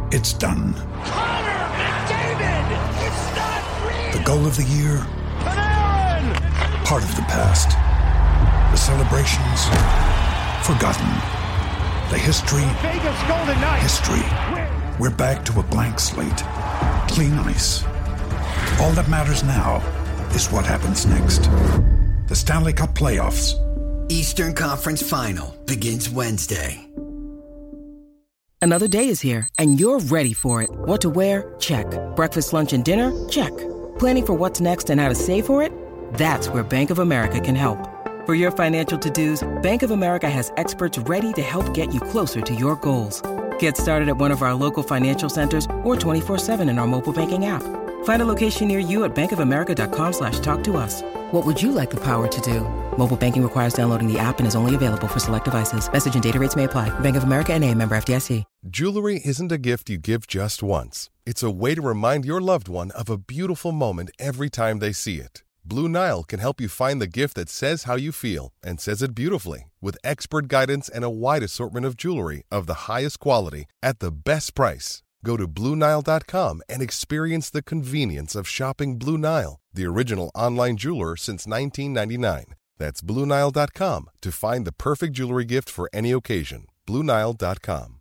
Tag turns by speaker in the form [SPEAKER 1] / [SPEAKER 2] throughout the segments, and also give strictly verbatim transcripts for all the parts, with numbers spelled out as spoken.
[SPEAKER 1] It's done.
[SPEAKER 2] Connor McDavid! It's not real!
[SPEAKER 1] The goal of the year?
[SPEAKER 2] Panarin!
[SPEAKER 1] Part of the past. The celebrations? Forgotten. The history?
[SPEAKER 2] Vegas Golden Knights!
[SPEAKER 1] History. We're back to a blank slate. Clean ice. All that matters now is what happens next. The Stanley Cup Playoffs.
[SPEAKER 3] Eastern Conference Final begins Wednesday.
[SPEAKER 4] Another day is here, and you're ready for it. What to wear? Check. Breakfast, lunch, and dinner? Check. Planning for what's next and how to save for it? That's where Bank of America can help. For your financial to-dos, Bank of America has experts ready to help get you closer to your goals. Get started at one of our local financial centers or twenty-four seven in our mobile banking app. Find a location near you at bankofamerica.com slash talk to us. What would you like the power to do? Mobile banking requires downloading the app and is only available for select devices. Message and data rates may apply. Bank of America N A, member F D I C.
[SPEAKER 5] Jewelry isn't a gift you give just once. It's a way to remind your loved one of a beautiful moment every time they see it. Blue Nile can help you find the gift that says how you feel and says it beautifully, with expert guidance and a wide assortment of jewelry of the highest quality at the best price. Go to Blue Nile dot com and experience the convenience of shopping Blue Nile, the original online jeweler since nineteen ninety-nine. That's Blue Nile dot com to find the perfect jewelry gift for any occasion. Blue Nile dot com.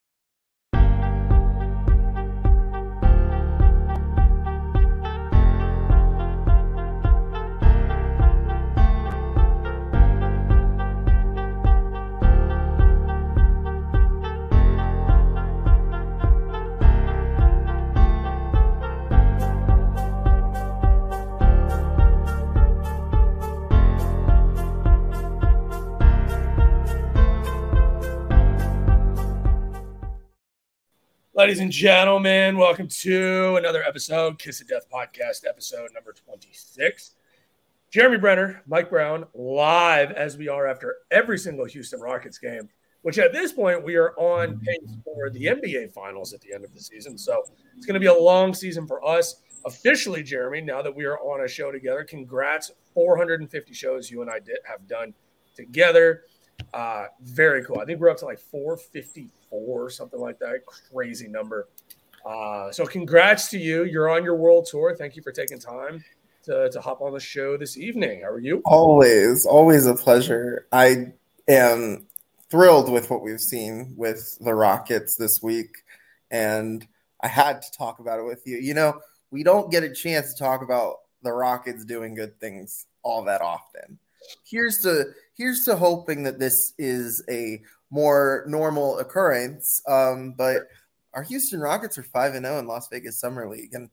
[SPEAKER 6] Ladies and gentlemen, welcome to another episode, Kiss of Death Podcast, episode number twenty-six. Jeremy Brenner, Mike Brown, live as we are after every single Houston Rockets game, which at this point we are on pace for the N B A Finals at the end of the season. So it's going to be a long season for us. Officially, Jeremy, now that we are on a show together, congrats, four hundred fifty shows you and I did have done together. Uh, very cool. I think we're up to like four fifty-four, something like that. Crazy number. Uh, so congrats to you. You're on your world tour. Thank you for taking time to, to hop on the show this evening. How are you?
[SPEAKER 7] Always, always a pleasure. I am thrilled with what we've seen with the Rockets this week, and I had to talk about it with you. You know, we don't get a chance to talk about the Rockets doing good things all that often. Here's to here's to hoping that this is a more normal occurrence. Um, but our Houston Rockets are five and oh in Las Vegas Summer League. And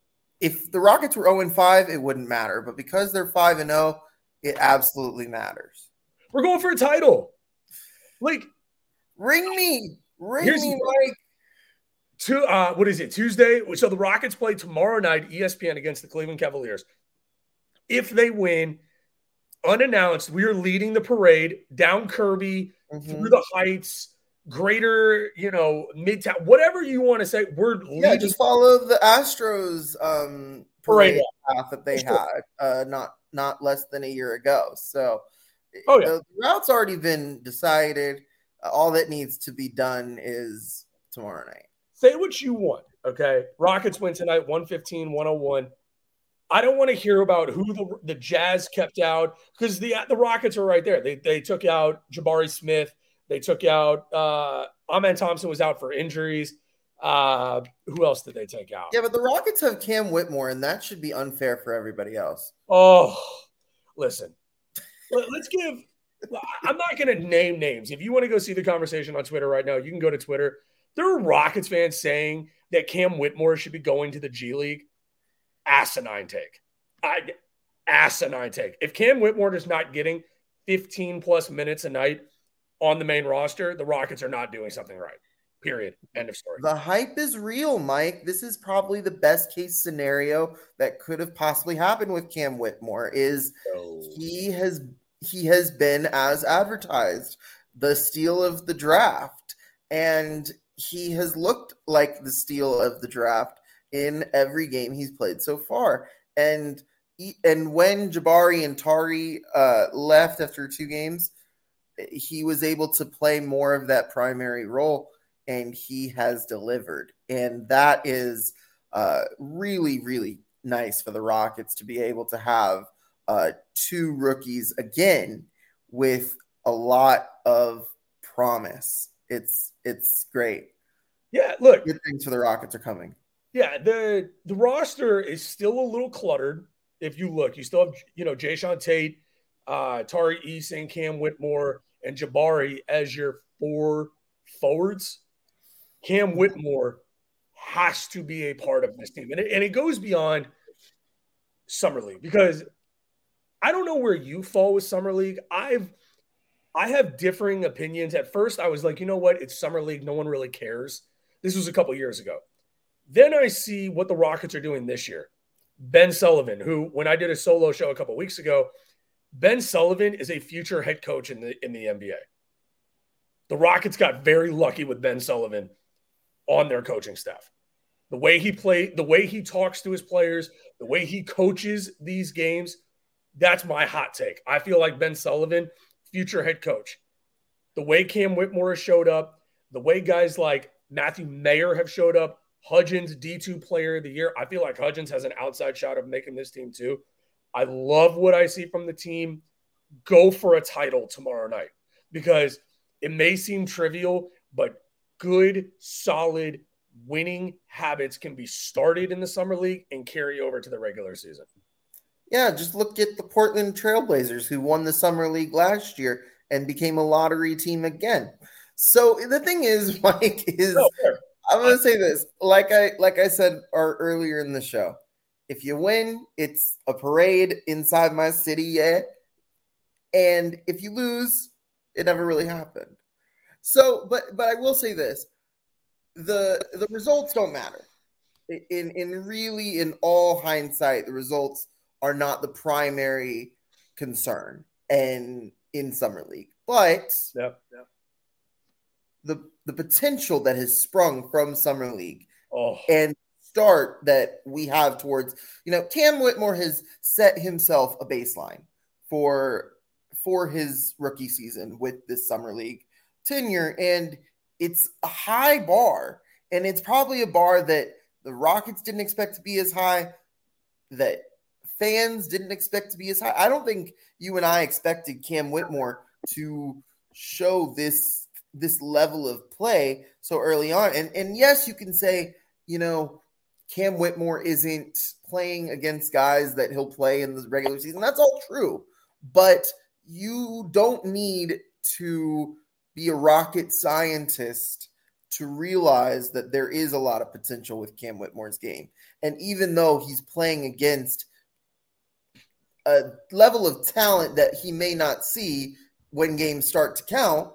[SPEAKER 7] if the Rockets were oh and five, it wouldn't matter. But because they're five and oh, it absolutely matters.
[SPEAKER 6] We're going for a title. Like,
[SPEAKER 7] ring me. Ring me, Mike.
[SPEAKER 6] To, uh, what is it, Tuesday? So the Rockets play tomorrow night, E S P N, against the Cleveland Cavaliers. If they win, unannounced, we are leading the parade down Kirby, mm-hmm. through the Heights, greater, you know, Midtown, whatever you want to say. We're leading.
[SPEAKER 7] Yeah, just follow the Astros um, parade path that they sure. had uh, not not less than a year ago. So
[SPEAKER 6] oh, yeah.
[SPEAKER 7] the route's already been decided. Uh, all that needs to be done is tomorrow night.
[SPEAKER 6] Say what you want, okay? Rockets win tonight, one fifteen, one oh one. I don't want to hear about who the, the Jazz kept out because the the Rockets are right there. They they took out Jabari Smith. They took out uh, Amen Thompson was out for injuries. Uh, who else did they take out?
[SPEAKER 7] Yeah, but the Rockets have Cam Whitmore, and that should be unfair for everybody else.
[SPEAKER 6] Oh, listen. Let's give – I'm not going to name names. If you want to go see the conversation on Twitter right now, you can go to Twitter. There are Rockets fans saying that Cam Whitmore should be going to the G League. Asinine take. I, asinine take. If Cam Whitmore is not getting fifteen plus minutes a night on the main roster, the Rockets are not doing something right. Period. End of story.
[SPEAKER 7] The hype is real, Mike. This is probably the best case scenario that could have possibly happened with Cam Whitmore is oh. he has he has been as advertised, the steal of the draft. And he has looked like the steal of the draft in every game he's played so far. And and when Jabari and Tari uh, left after two games, he was able to play more of that primary role. and he has delivered. And that is uh, really, really nice for the Rockets to be able to have uh, two rookies again with a lot of promise. It's it's great.
[SPEAKER 6] Yeah, look.
[SPEAKER 7] Good things for the Rockets are coming.
[SPEAKER 6] Yeah, the the roster is still a little cluttered. If you look, you still have, you know, Jayshawn Tate, uh, Tari Eason, Cam Whitmore, and Jabari as your four forwards. Cam Whitmore has to be a part of this team. And it, and it goes beyond Summer League, because I don't know where you fall with Summer League. I've I have differing opinions. At first, I was like, you know what? It's Summer League. No one really cares. This was a couple years ago. Then I see what the Rockets are doing this year. Ben Sullivan, who, when I did a solo show a couple weeks ago, Ben Sullivan is a future head coach in the in the N B A. The Rockets got very lucky with Ben Sullivan on their coaching staff. The way he played, the way he talks to his players, the way he coaches these games, that's my hot take. I feel like Ben Sullivan, future head coach. The way Cam Whitmore has showed up, the way guys like Matthew Mayer have showed up, Hudgens, D two player of the year. I feel like Hudgens has an outside shot of making this team too. I love what I see from the team. Go for a title tomorrow night, because it may seem trivial, but good, solid, winning habits can be started in the Summer League and carry over to the regular season.
[SPEAKER 7] Yeah, just look at the Portland Trailblazers, who won the Summer League last year and became a lottery team again. So the thing is, Mike, is
[SPEAKER 6] no,
[SPEAKER 7] I'm going to say this. Like I like I said or earlier in the show, if you win, it's a parade inside my city, yeah. And if you lose, it never really happened. So, but but I will say this. The the results don't matter. In in really, in all hindsight, the results are not the primary concern and in Summer League. But
[SPEAKER 6] yep, yep.
[SPEAKER 7] the the potential that has sprung from Summer League
[SPEAKER 6] oh.
[SPEAKER 7] and start that we have towards, you know, Cam Whitmore has set himself a baseline for for his rookie season with this Summer League tenure, and it's a high bar, and it's probably a bar that the Rockets didn't expect to be as high, that fans didn't expect to be as high. I don't think you and I expected Cam Whitmore to show this this level of play so early on. And and yes, you can say, you know, Cam Whitmore isn't playing against guys that he'll play in the regular season. That's all true. But you don't need to be a rocket scientist to realize that there is a lot of potential with Cam Whitmore's game. And even though he's playing against a level of talent that he may not see when games start to count,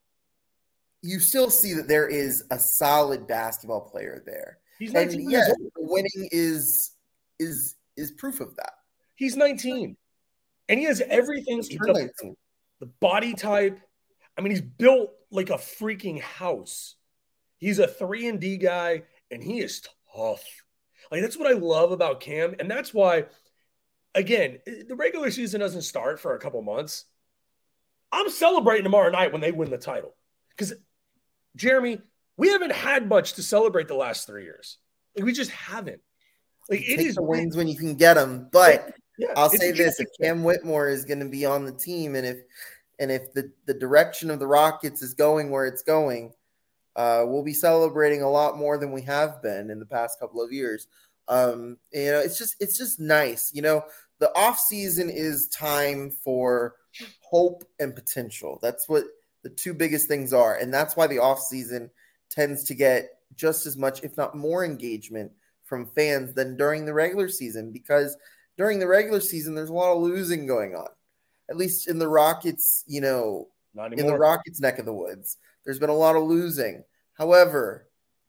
[SPEAKER 7] you still see that there is a solid basketball player there.
[SPEAKER 6] He's
[SPEAKER 7] and
[SPEAKER 6] nineteen
[SPEAKER 7] yes,
[SPEAKER 6] years old.
[SPEAKER 7] winning is is is proof of that.
[SPEAKER 6] He's nineteen. And he has everything. The, the body type. I mean, he's built like a freaking house. He's a three and D guy, and he is tough. Like, that's what I love about Cam. And that's why, again, the regular season doesn't start for a couple months. I'm celebrating tomorrow night when they win the title. Because, Jeremy, we haven't had much to celebrate the last three years. Like, we just haven't. Like,
[SPEAKER 7] you
[SPEAKER 6] it
[SPEAKER 7] take
[SPEAKER 6] is
[SPEAKER 7] the wins when you can get them. But
[SPEAKER 6] yeah,
[SPEAKER 7] I'll say this: if Cam Whitmore is going to be on the team, and if and if the, the direction of the Rockets is going where it's going, uh, we'll be celebrating a lot more than we have been in the past couple of years. Um, you know, it's just it's just nice. You know, the off season is time for hope and potential. That's what the two biggest things are, and that's why the off season tends to get just as much, if not more, engagement from fans than during the regular season, because during the regular season, there's a lot of losing going on, at least in the Rockets, you know, in the Rockets neck of the woods. There's been a lot of losing. However,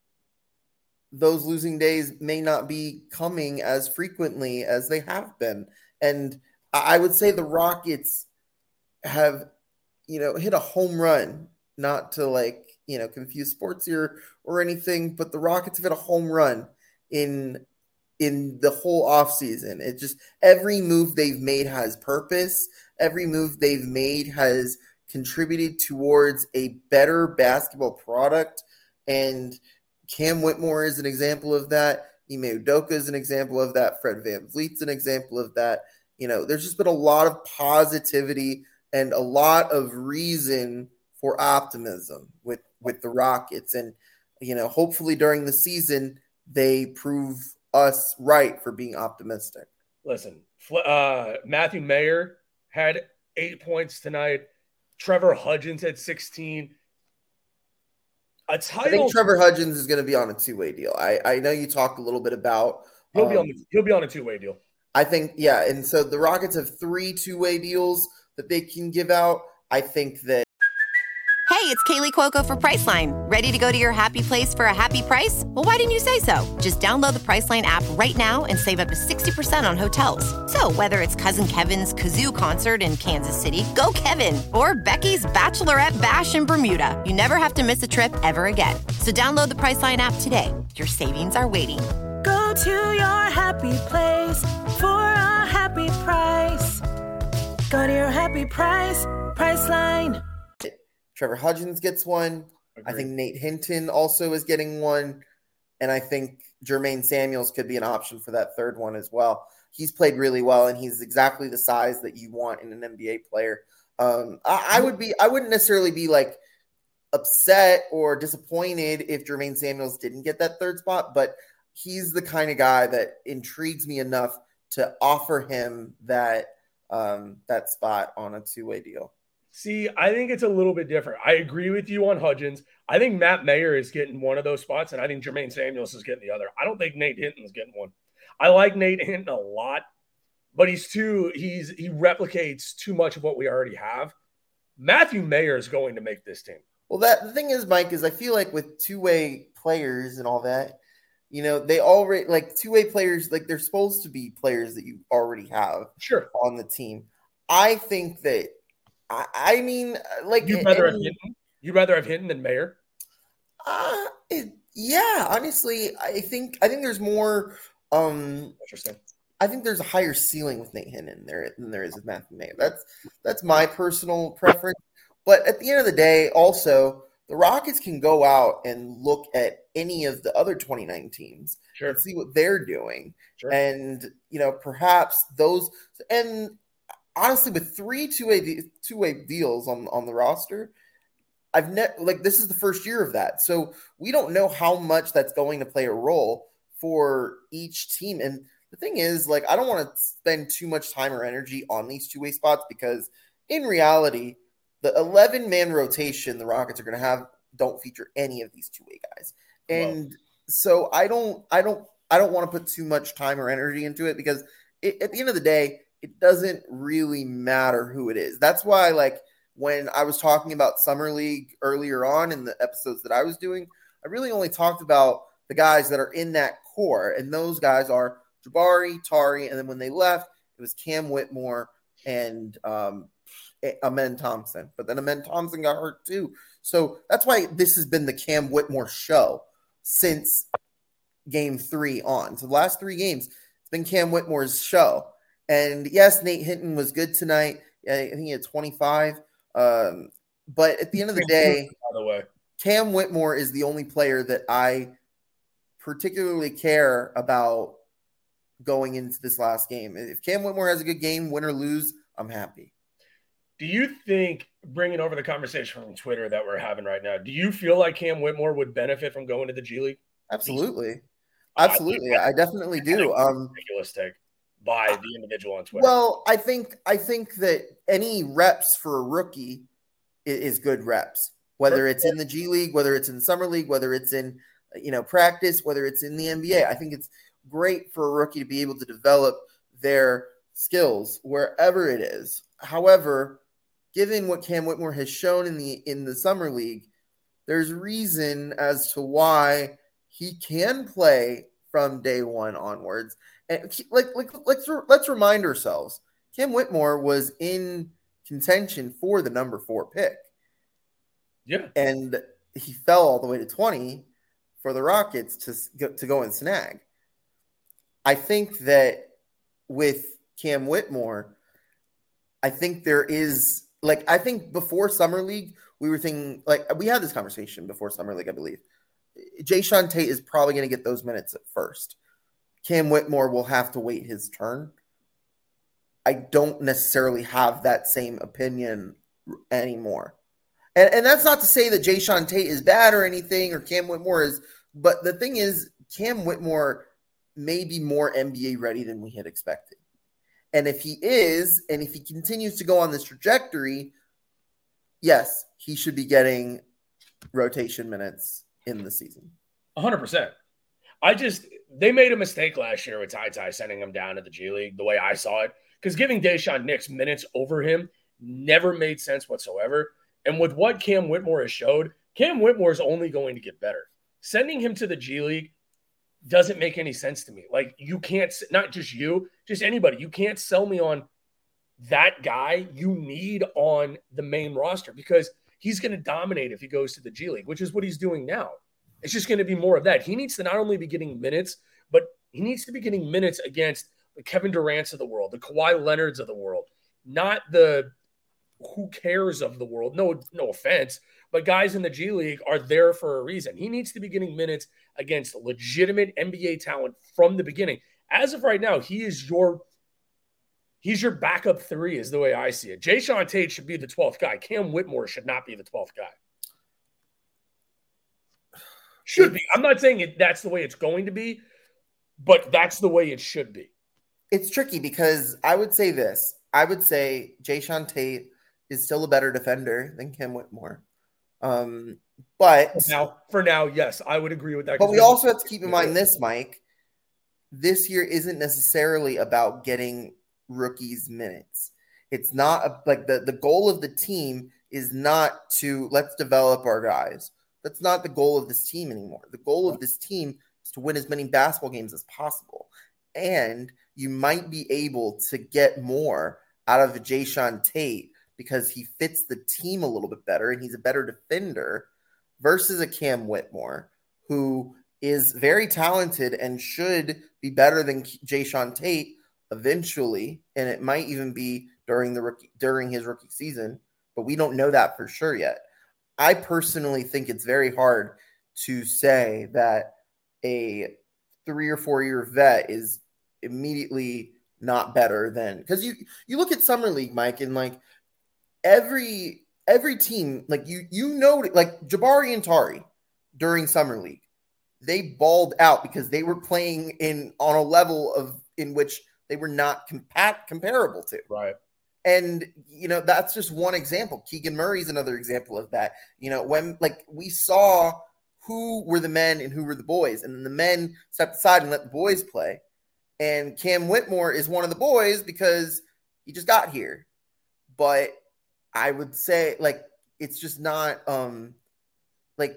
[SPEAKER 7] those losing days may not be coming as frequently as they have been. And I would say the Rockets have, you know, hit a home run, not to like, you know, confuse sports here or anything, but the Rockets have hit a home run in in the whole offseason. It just, every move they've made has purpose. Every move they've made has contributed towards a better basketball product And Cam Whitmore is an example of that. Ime Udoka is an example of that. Fred VanVleet's an example of that. You know, there's just been a lot of positivity and a lot of reason for optimism with, with the Rockets. And, you know, hopefully during the season, they prove us right for being optimistic.
[SPEAKER 6] Listen, uh, Matthew Mayer had eight points tonight. Trevor Hudgens had sixteen. A title.
[SPEAKER 7] I think Trevor Hudgens is going to be on a two-way deal. I, I know you talked a little bit about.
[SPEAKER 6] He'll
[SPEAKER 7] um,
[SPEAKER 6] be on. The, he'll be on a two-way deal.
[SPEAKER 7] I think, yeah. And so the Rockets have three two-way deals that they can give out. I think that.
[SPEAKER 8] Hey, it's Kaylee Cuoco for Priceline. Ready to go to your happy place for a happy price? Well, why didn't you say so? Just download the Priceline app right now and save up to sixty percent on hotels. So whether it's Cousin Kevin's Kazoo concert in Kansas City, go Kevin, or Becky's Bachelorette Bash in Bermuda, you never have to miss a trip ever again. So download the Priceline app today. Your savings are waiting.
[SPEAKER 9] Go to your happy place for a happy price. Go to your happy price, Priceline.
[SPEAKER 7] Trevor Hudgens gets one. Agreed. I think Nate Hinton also is getting one. And I think Jermaine Samuels could be an option for that third one as well. He's played really well, and he's exactly the size that you want in an N B A player. Um, I, I would be, I wouldn't necessarily be like upset or disappointed if Jermaine Samuels didn't get that third spot, but he's the kind of guy that intrigues me enough to offer him that um, that spot on a two-way deal.
[SPEAKER 6] See, I think it's a little bit different. I agree with you on Hudgens. I think Matt Mayer is getting one of those spots, and I think Jermaine Samuels is getting the other. I don't think Nate Hinton is getting one. I like Nate Hinton a lot, but he's too he's he replicates too much of what we already have. Matthew Mayer is going to make this team.
[SPEAKER 7] Well, that the thing is, Mike, is I feel like with two-way players and all that, you know, they already like two-way players, like they're supposed to be players that you already have
[SPEAKER 6] sure
[SPEAKER 7] on the team. I think that. I mean, like
[SPEAKER 6] you'd rather have Hinton. You'd rather have Hinton than Mayer.
[SPEAKER 7] Uh, it, yeah, honestly, I think I think there's more. Um,
[SPEAKER 6] Interesting.
[SPEAKER 7] I think there's a higher ceiling with Nate Hinton there than there is with Matthew Mayer. That's that's my personal preference. But at the end of the day, also the Rockets can go out and look at any of the other twenty-nine teams
[SPEAKER 6] sure.
[SPEAKER 7] and see what they're doing,
[SPEAKER 6] sure.
[SPEAKER 7] and you know perhaps those and. Honestly, with three two-way two-way deals on, on the roster, I've net like this is the first year of that. So we don't know how much that's going to play a role for each team. And the thing is, like, I don't want to spend too much time or energy on these two-way spots because in reality, the eleven-man rotation the Rockets are going to have don't feature any of these two-way guys. And wow. so I don't I don't I don't want to put too much time or energy into it because it, at the end of the day, it doesn't really matter who it is. That's why, like, when I was talking about Summer League earlier on in the episodes that I was doing, I really only talked about the guys that are in that core. And those guys are Jabari, Tari, and then when they left, it was Cam Whitmore and um, Amen Thompson. But then Amen Thompson got hurt too. So that's why this has been the Cam Whitmore show since game three on. So the last three games, it's been Cam Whitmore's show. And yes, Nate Hinton was good tonight. I think he had twenty-five. Um, but at the end of the day,
[SPEAKER 6] by the way,
[SPEAKER 7] Cam Whitmore is the only player that I particularly care about going into this last game. If Cam Whitmore has a good game, win or lose, I'm happy.
[SPEAKER 6] Do you think, bringing over the conversation from Twitter that we're having right now, do you feel like Cam Whitmore would benefit from going to the G League?
[SPEAKER 7] Absolutely. Absolutely. I, I definitely do. Um,
[SPEAKER 6] ridiculous take by the individual on Twitter.
[SPEAKER 7] Well, I think I think that any reps for a rookie is, is good reps, whether it's in the G League, whether it's in the Summer League, whether it's in, you know, practice, whether it's in the N B A. I think it's great for a rookie to be able to develop their skills wherever it is. However, given what Cam Whitmore has shown in the in the Summer League, there's reason as to why he can play from day one onwards. And like, like let's let's remind ourselves, Cam Whitmore was in contention for the number four pick.
[SPEAKER 6] Yeah,
[SPEAKER 7] and he fell all the way to twenty for the Rockets to go, to go and snag. I think that with Cam Whitmore, I think there is like I think before Summer League we were thinking like we had this conversation before Summer League, I believe. Jayshawn Tate is probably going to get those minutes at first. Cam Whitmore will have to wait his turn. I don't necessarily have that same opinion anymore. And, and that's not to say that Jayshawn Tate is bad or anything, or Cam Whitmore is, but the thing is, Cam Whitmore may be more N B A ready than we had expected. And if he is, and if he continues to go on this trajectory, yes, he should be getting rotation minutes in the season.
[SPEAKER 6] one hundred percent. I just, they made a mistake last year with Ty Ty sending him down to the G League, the way I saw it, because giving Daishawn Nix minutes over him never made sense whatsoever. And with what Cam Whitmore has showed, Cam Whitmore is only going to get better. Sending him to the G League doesn't make any sense to me. Like, you can't, not just you, just anybody, you can't sell me on that guy you need on the main roster, because he's going to dominate if he goes to the G League, which is what he's doing now. It's just going to be more of that. He needs to not only be getting minutes, but he needs to be getting minutes against the Kevin Durant's of the world, the Kawhi Leonard's of the world, not the who cares of the world. No, no offense, but guys in the G League are there for a reason. He needs to be getting minutes against legitimate N B A talent from the beginning. As of right now, he is your he's your backup three, is the way I see it. Jayshawn Tate should be the twelfth guy. Cam Whitmore should not be the twelfth guy. Should be. I'm not saying it, that's the way it's going to be, but that's the way it should be.
[SPEAKER 7] It's tricky because I would say this. I would say Jayshawn Tate is still a better defender than Cam Whitmore. Um, but
[SPEAKER 6] now, for now, yes, I would agree with that.
[SPEAKER 7] But we also have to keep in mind this, Mike. This year isn't necessarily about getting rookies minutes. It's not a, like the, the goal of the team is not to let's develop our guys. That's not the goal of this team anymore. The goal of this team is to win as many basketball games as possible. And you might be able to get more out of a Jayshawn Tate because he fits the team a little bit better and he's a better defender versus a Cam Whitmore, who is very talented and should be better than Jayshawn Tate eventually. And it might even be during the rookie, during his rookie season, but we don't know that for sure yet. I personally think it's very hard to say that a three or four year vet is immediately not better than, because you you look at Summer League, Mike, and like every every team, like you you know, like Jabari and Tari during Summer League, they balled out because they were playing in on a level of in which they were not compat comparable to.
[SPEAKER 6] Right.
[SPEAKER 7] And, you know, that's just one example. Keegan Murray's another example of that. You know, when, like, we saw who were the men and who were the boys, and the men stepped aside and let the boys play. And Cam Whitmore is one of the boys because he just got here. But I would say, like, it's just not, um, like,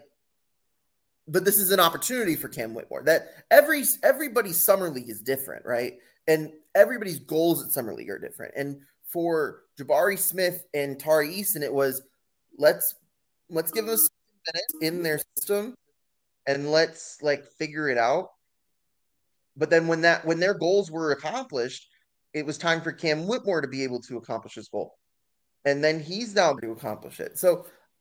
[SPEAKER 7] but this is an opportunity for Cam Whitmore. That every everybody's Summer League is different, right? And everybody's goals at Summer League are different. And for Jabari Smith and Tari Eason, it was let's let's give them minutes in their system and let's like figure it out. But then when that when their goals were accomplished, it was time for Cam Whitmore to be able to accomplish his goal, and then he's now going to accomplish it. So,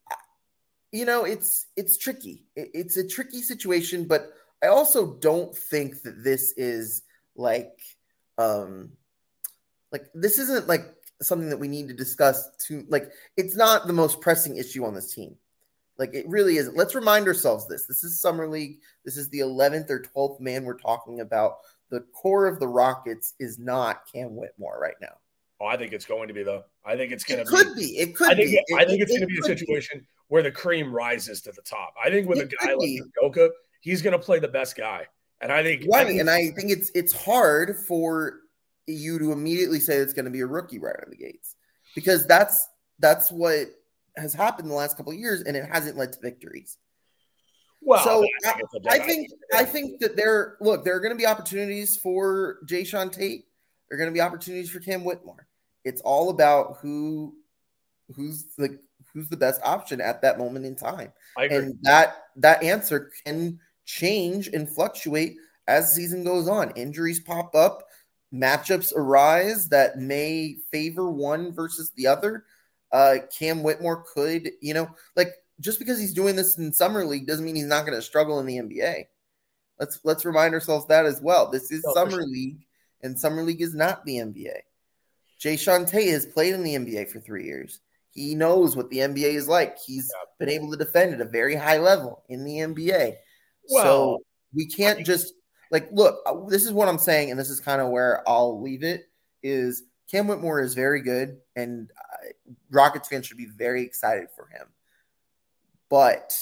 [SPEAKER 7] you know, it's it's tricky. It's a tricky situation, but I also don't think that this is like um like this isn't like something that we need to discuss to like, it's not the most pressing issue on this team. Like it really isn't. Let's remind ourselves this. This is Summer League. This is the eleventh or twelfth man we're talking about. The core of the Rockets is not Cam Whitmore right now.
[SPEAKER 6] Oh, I think it's going to be though. I think it's going
[SPEAKER 7] it
[SPEAKER 6] to
[SPEAKER 7] could
[SPEAKER 6] be.
[SPEAKER 7] be. It could
[SPEAKER 6] I think,
[SPEAKER 7] be.
[SPEAKER 6] It, I think
[SPEAKER 7] it,
[SPEAKER 6] it's
[SPEAKER 7] it,
[SPEAKER 6] going to be a situation
[SPEAKER 7] be.
[SPEAKER 6] where the cream rises to the top. I think with
[SPEAKER 7] it
[SPEAKER 6] a guy like Udoka, he's going to play the best guy. And I think
[SPEAKER 7] right.
[SPEAKER 6] I think,
[SPEAKER 7] and I think it's it's hard for you to immediately say it's going to be a rookie right out of the gates, because that's that's what has happened the last couple of years, and it hasn't led to victories.
[SPEAKER 6] Well,
[SPEAKER 7] so I, I think I think that there look there are going to be opportunities for Jayshawn Tate. There are going to be opportunities for Cam Whitmore. It's all about who who's the who's the best option at that moment in time, and that that answer can change and fluctuate as the season goes on. Injuries pop up, matchups arise that may favor one versus the other. Uh, Cam Whitmore could, you know, like just because he's doing this in summer league doesn't mean he's not going to struggle in the N B A. Let's let's remind ourselves that as well. This is
[SPEAKER 6] oh,
[SPEAKER 7] summer
[SPEAKER 6] sure.
[SPEAKER 7] league, and summer league is not the N B A. Jae'Sean Tate has played in the N B A for three years. He knows what the N B A is like. He's yeah. been able to defend at a very high level in the N B A. Well, so we can't just like look. This is what I'm saying, and this is kind of where I'll leave it. Is Cam Whitmore is very good, and uh, Rockets fans should be very excited for him. But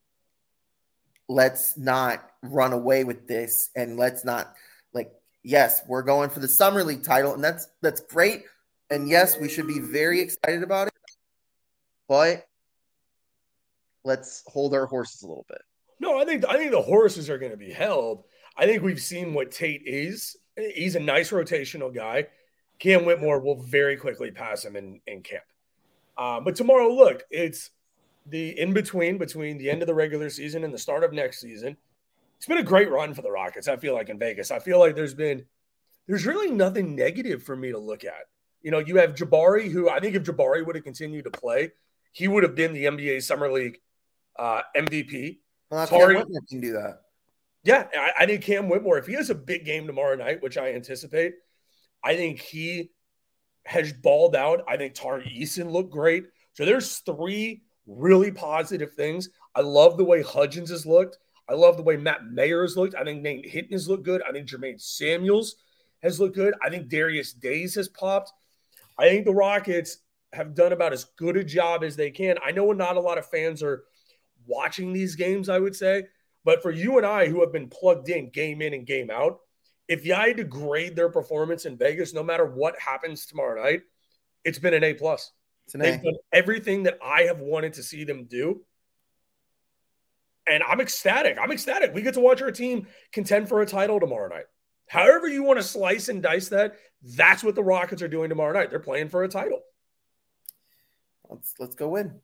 [SPEAKER 7] let's not run away with this, and let's not like. Yes, we're going for the summer league title, and that's that's great. And yes, we should be very excited about it. But let's hold our horses a little bit.
[SPEAKER 6] No, I think I think the horses are going to be held. I think we've seen what Tate is. He's a nice rotational guy. Cam Whitmore will very quickly pass him in, in camp. Uh, but tomorrow, look, it's the in-between between the end of the regular season and the start of next season. It's been a great run for the Rockets, I feel like, in Vegas. I feel like there's been – there's really nothing negative for me to look at. You know, you have Jabari, who I think if Jabari would have continued to play, he would have been the N B A Summer League uh, M V P.
[SPEAKER 7] Well, Cam Whitmore can do that.
[SPEAKER 6] Yeah, I, I think Cam Whitmore, if he has a big game tomorrow night, which I anticipate, I think he has balled out. I think Tari Eason looked great. So there's three really positive things. I love the way Hudgens has looked. I love the way Matt Mayer has looked. I think Nate Hinton has looked good. I think Jermaine Samuels has looked good. I think Darius Days has popped. I think the Rockets have done about as good a job as they can. I know not a lot of fans are watching these games, I would say. But for you and I who have been plugged in game in and game out, if you had to grade their performance in Vegas, no matter what happens tomorrow night, it's been an A plus. They've done everything that I have wanted to see them do. And I'm ecstatic. I'm ecstatic. We get to watch our team contend for a title tomorrow night. However you want to slice and dice that, that's what the Rockets are doing tomorrow night. They're playing for a title.
[SPEAKER 7] Let's let's go win.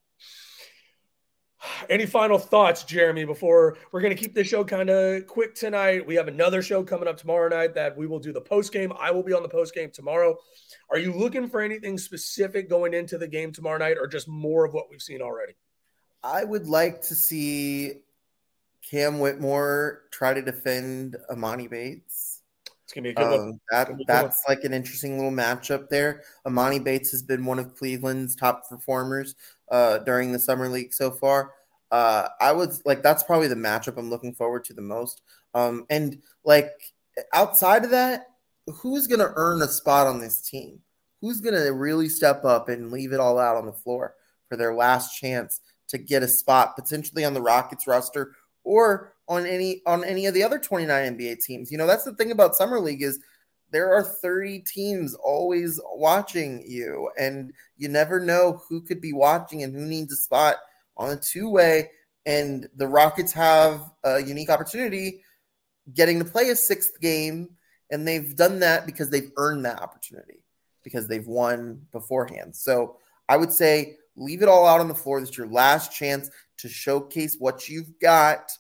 [SPEAKER 6] Any final thoughts, Jeremy, before we're going to keep this show kind of quick tonight? We have another show coming up tomorrow night that we will do the post-game. I will be on the post-game tomorrow. Are you looking for anything specific going into the game tomorrow night or just more of what we've seen already?
[SPEAKER 7] I would like to see Cam Whitmore try to defend Amani Bates.
[SPEAKER 6] It's going to be a good
[SPEAKER 7] um,
[SPEAKER 6] one.
[SPEAKER 7] That, that's like an interesting little matchup there. Amani Bates has been one of Cleveland's top performers uh, during the summer league so far. Uh, I would like that's probably the matchup I'm looking forward to the most. Um, and like outside of that, who's going to earn a spot on this team? Who's going to really step up and leave it all out on the floor for their last chance to get a spot potentially on the Rockets roster or on any on any of the other twenty-nine N B A teams? You know, that's the thing about Summer League is there are thirty teams always watching you, and you never know who could be watching and who needs a spot on a two-way. And the Rockets have a unique opportunity getting to play a sixth game, and they've done that because they've earned that opportunity because they've won beforehand. So I would say leave it all out on the floor. This is your last chance to showcase what you've got.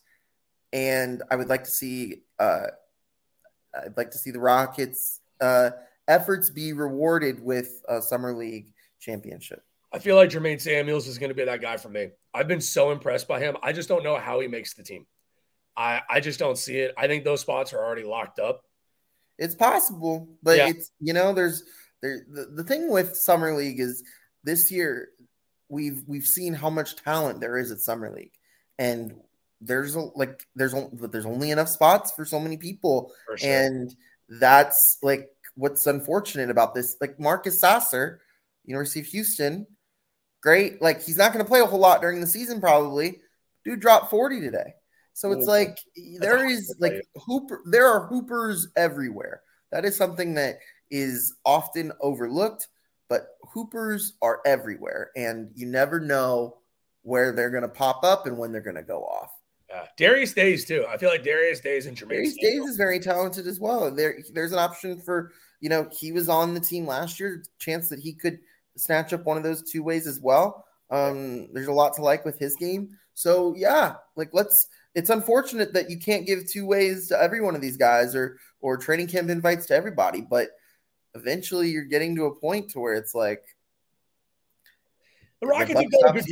[SPEAKER 7] And I would like to see uh, I'd like to see the Rockets' uh, efforts be rewarded with a Summer League championship.
[SPEAKER 6] I feel like Jermaine Samuels is going to be that guy for me. I've been so impressed by him. I just don't know how he makes the team. I, I just don't see it. I think those spots are already locked up.
[SPEAKER 7] It's possible, but
[SPEAKER 6] yeah.
[SPEAKER 7] it's, you know, there's there the, the thing with Summer League is this year we've we've seen how much talent there is at Summer League, and there's a, like there's there's only enough spots for so many people,
[SPEAKER 6] for sure.
[SPEAKER 7] And that's like what's unfortunate about this. Like Marcus Sasser, University of Houston, great. Like he's not going to play a whole lot during the season, probably. Dude dropped forty today. So it's like there is like hooper. There are hoopers everywhere. That is something that is often overlooked, but hoopers are everywhere, and you never know where they're going to pop up and when they're going to go off.
[SPEAKER 6] Yeah. Darius Days too. I feel like Darius Days and Jermaine
[SPEAKER 7] Darius Days is very talented as well. There, there's an option for, you know, he was on the team last year. Chance that he could snatch up one of those two ways as well. Um, there's a lot to like with his game. So yeah, like let's. It's unfortunate that you can't give two ways to every one of these guys or or training camp invites to everybody, but eventually you're getting to a point to where it's like
[SPEAKER 6] the Rockets have done a good job.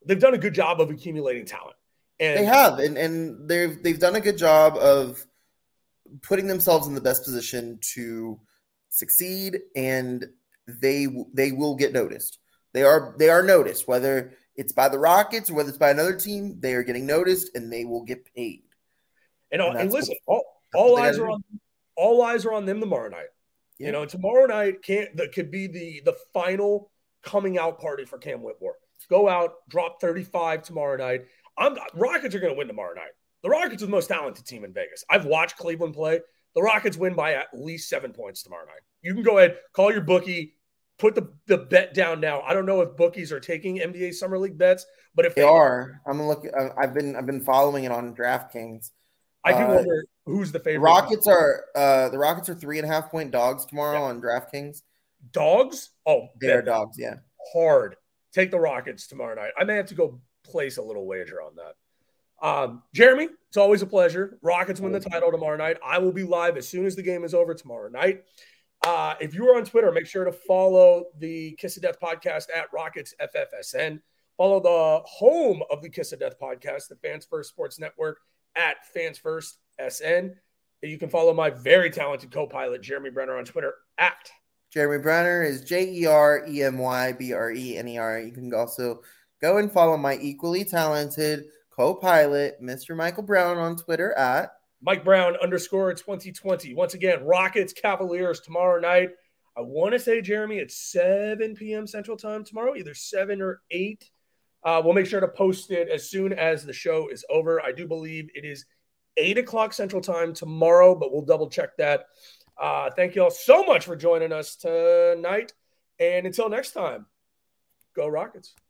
[SPEAKER 6] they've done a good job of accumulating talent. And
[SPEAKER 7] they have, and, and they've they've done a good job of putting themselves in the best position to succeed, and they they will get noticed. They are they are noticed, whether it's by the Rockets or whether it's by another team. They are getting noticed, and they will get paid.
[SPEAKER 6] And, and, and listen, cool. all, all eyes are on all eyes are on them tomorrow night. Yeah. You know, tomorrow night can't that could be the the final coming out party for Cam Whitmore. Go out, drop thirty-five tomorrow night. I'm Rockets are going to win tomorrow night. The Rockets are the most talented team in Vegas. I've watched Cleveland play. The Rockets win by at least seven points tomorrow night. You can go ahead, call your bookie, put the, the bet down now. I don't know if bookies are taking N B A Summer League bets, but if
[SPEAKER 7] they, they are, I'm looking. I've been I've been following it on DraftKings.
[SPEAKER 6] I do
[SPEAKER 7] uh,
[SPEAKER 6] wonder who's the favorite.
[SPEAKER 7] The Rockets are uh, the Rockets are three and a half point dogs tomorrow yeah. on DraftKings.
[SPEAKER 6] Dogs? Oh,
[SPEAKER 7] they're dogs. Yeah,
[SPEAKER 6] hard. Take the Rockets tomorrow night. I may have to go place a little wager on that. Um, Jeremy, it's always a pleasure. Rockets win the title tomorrow night. I will be live as soon as the game is over tomorrow night. Uh, if you are on Twitter, make sure to follow the Kiss of Death podcast at Rockets F F S N. Follow the home of the Kiss of Death podcast, the Fans First Sports Network at Fans First S N. And you can follow my very talented co-pilot, Jeremy Brenner, on Twitter at
[SPEAKER 7] Jeremy Brenner is J E R E M Y B R E N E R. You can also go and follow my equally talented co-pilot, Mister Michael Brown, on Twitter at
[SPEAKER 6] Mike Brown underscore twenty twenty. Once again, Rockets Cavaliers tomorrow night. I want to say, Jeremy, it's seven p.m. Central Time tomorrow, either seven or eight. Uh, we'll make sure to post it as soon as the show is over. I do believe it is eight o'clock Central Time tomorrow, but we'll double check that. Uh, thank you all so much for joining us tonight. And until next time, go Rockets.